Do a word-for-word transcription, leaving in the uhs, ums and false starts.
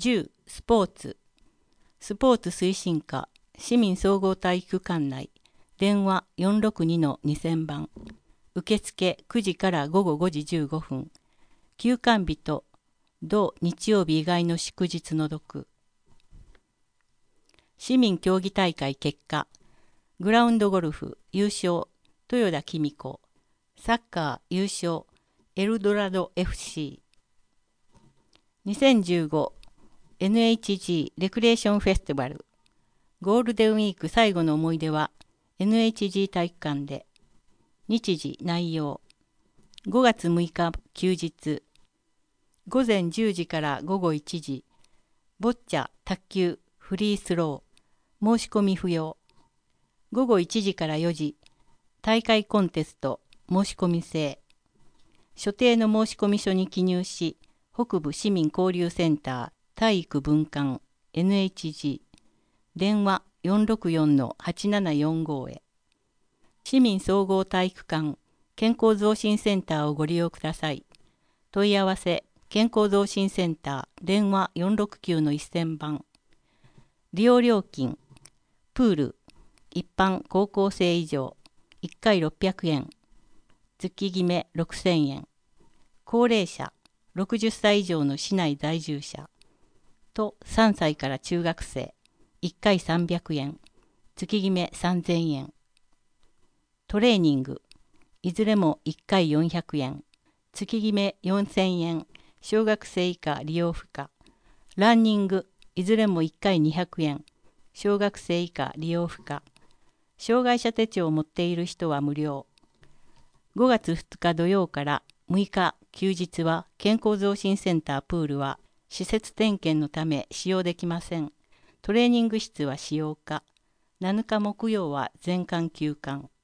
じゅうスポーツスポーツ推進課市民総合体育館内電話 よんろくにのにせん 番受付くじから午後ごじじゅうごふん休館日と同日曜日以外の祝日除く市民競技大会結果グラウンドゴルフ優勝豊田紀美子サッカー優勝エルドラド エフシーにせんじゅうご エヌエイチジー レクリエーションフェスティバルゴールデンウィーク最後の思い出は エヌエイチジー 体育館で日時内容ごがつむいか休日ごぜんじゅうじから午後いちじボッチャ卓球フリースロー申し込み不要ごごいちじからよじ大会コンテスト申し込み制所定の申込書に記入し北部市民交流センター体育分館 エヌエイチジー 電話 よんろくよんのはちななよんご へ市民総合体育館健康増進センターをご利用ください。問い合わせ健康増進センター電話 よんろくきゅうのせん 番利用料金プール一般高校生以上いっかいろっぴゃくえん月決めろくせんえん高齢者ろくじゅっさい以上の市内在住者とさんさいから中学生いっかいさんびゃくえん月決めさんぜんえんトレーニングいずれもいっかいよんひゃくえん月決めよんせんえん小学生以下利用不可ランニングいずれもいっかいにひゃくえん小学生以下利用不可障害者手帳を持っている人は無料ごがつふつか土曜からむいか休日は健康増進センタープールは施設点検のため使用できません。トレーニング室は使用可。なのか木曜は全館休館。